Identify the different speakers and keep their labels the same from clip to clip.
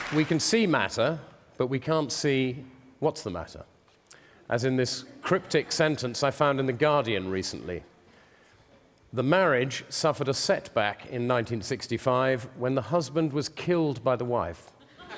Speaker 1: We can see matter, but we can't see what's the matter. As in this cryptic sentence I found in The Guardian recently. The marriage suffered a setback in 1965 when the husband was killed by the wife.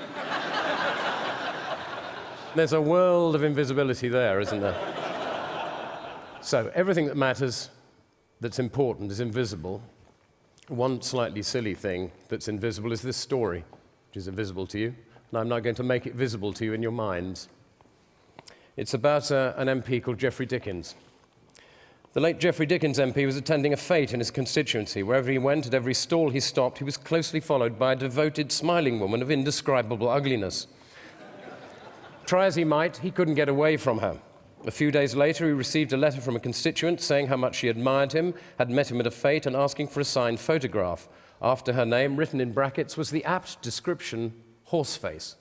Speaker 1: There's a world of invisibility there, isn't there? So everything that matters, that's important, is invisible. One slightly silly thing that's invisible is this story, which is invisible to you, and I'm now going to make it visible to you in your minds. It's about an MP called Geoffrey Dickens. The late Geoffrey Dickens MP was attending a fete in his constituency. Wherever he went, at every stall he stopped, he was closely followed by a devoted, smiling woman of indescribable ugliness. Try as he might, he couldn't get away from her. A few days later, he received a letter from a constituent saying how much she admired him, had met him at a fete, and asking for a signed photograph. After her name, written in brackets, was the apt description, Horseface.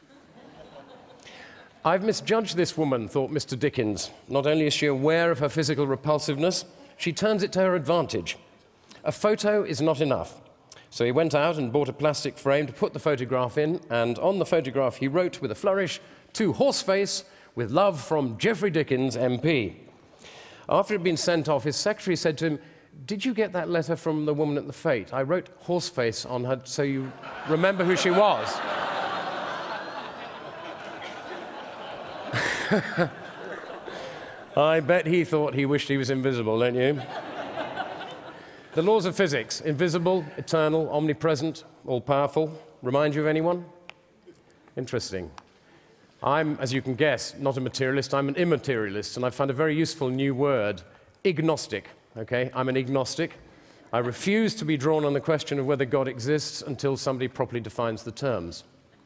Speaker 1: I've misjudged this woman, thought Mr. Dickens. Not only is she aware of her physical repulsiveness, she turns it to her advantage. A photo is not enough. So he went out and bought a plastic frame to put the photograph in, and on the photograph he wrote with a flourish, "To Horseface, with love from Geoffrey Dickens, MP." After it had been sent off, his secretary said to him, "Did you get that letter from the woman at the fete? I wrote Horseface on her so you remember who she was." I bet he thought he wished he was invisible, don't you? The laws of physics, invisible, eternal, omnipresent, all-powerful, remind you of anyone? Interesting. I'm, as you can guess, not a materialist, I'm an immaterialist, and I've found a very useful new word, agnostic, okay? I'm an agnostic. I refuse to be drawn on the question of whether God exists until somebody properly defines the terms.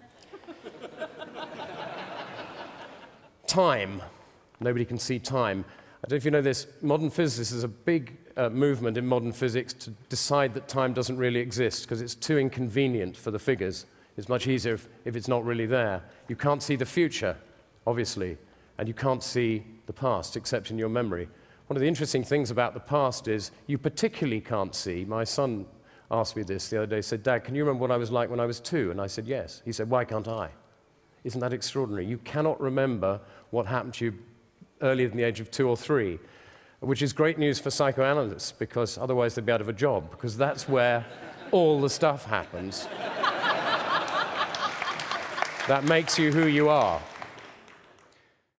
Speaker 1: Time. Nobody can see time. I don't know if you know this, modern physicists, there's a big movement in modern physics to decide that time doesn't really exist because it's too inconvenient for the figures. It's much easier if it's not really there. You can't see the future, obviously, and you can't see the past except in your memory. One of the interesting things about the past is you particularly can't see. My son asked me this the other day, said, "Dad, can you remember what I was like when I was 2?" And I said, "Yes." He said, "Why can't I?" Isn't that extraordinary? You cannot remember what happened to you earlier than the age of 2 or 3, which is great news for psychoanalysts, because otherwise they'd be out of a job, because that's where all the stuff happens that makes you who you are.